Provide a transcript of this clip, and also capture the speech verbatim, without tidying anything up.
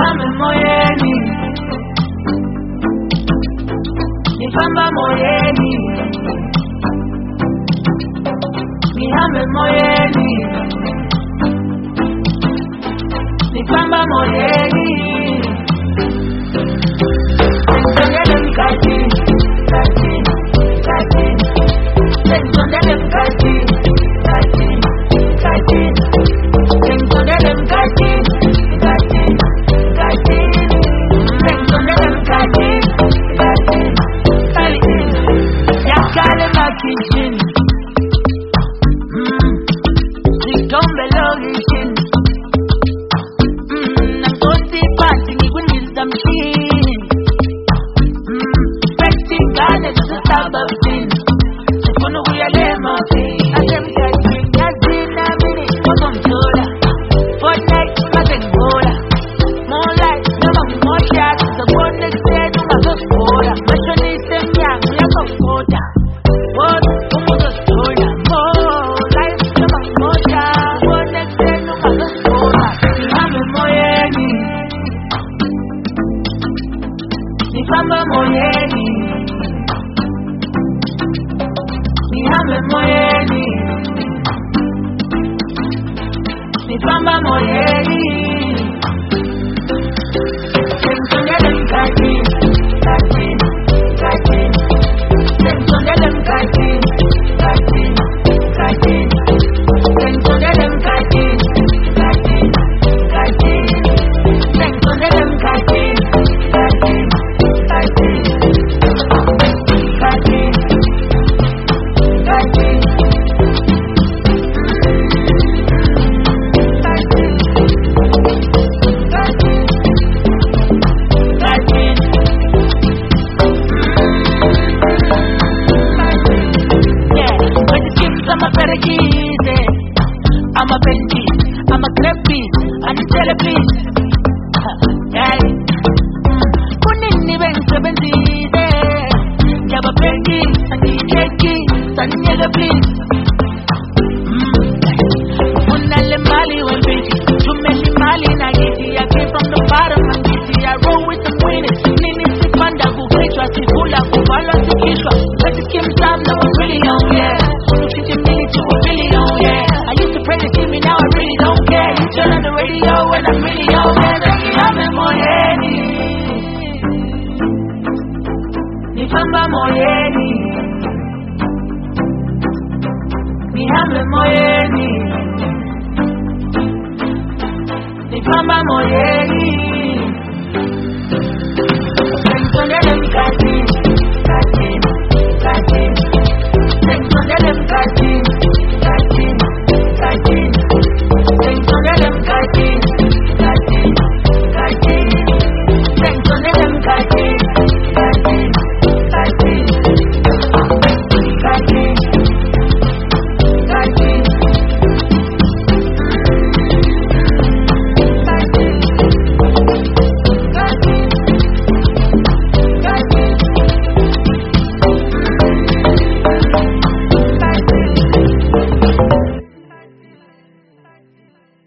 nihame moyeni, nifamba moyeni, nihame moyeni, nifamba moyeni. Sengondele mkati, kati, kati. Sengondele mkati, kati, kati. Sengondele mkati, kati, kati. Sengondele mkati, kati, kati. Yakale makichin, mm, zitombe logishin, mm, nakosi pati ni winisa mshin, mm, peti gane zisaba fin, sifono kuyalema fin, atem kaji, kaji na mini, wakom tola, fortnite, mazengola, more light, nama more shots, the one next day, numa goskola, mashoni semyang, yako koda, what, umu goskola, more light, nama more shots, the one next day, numa goskola. Nihame moyeni, nifamba moyeni, nihame moyeni, nifamba moyeni. Sengondele mkati, kati, kati. Sengondele mkati, kati, kati. Sengondele mkati, kati, kati. Sengondele mkati, kati, kati. Kati, kati. I'm a peregise, I'm a benji, I'm a creepy, I'm a telepis. Hey, kunini benze benzize, jaba benji, sani cheki, sani nyega please. Unale mali when busy, too many mali na giti. I came from the bottom and giti. I roll with the winners. Nini si panda kukichwa, si kula kuvala si kishwa. Let it kim sam na I'm really on yeah. I used to pray to see me, now I really don't care. You turn on the radio when I'm really on there. Nihame moyeni, nifamba moyeni, nihame moyeni, nifamba moyeni.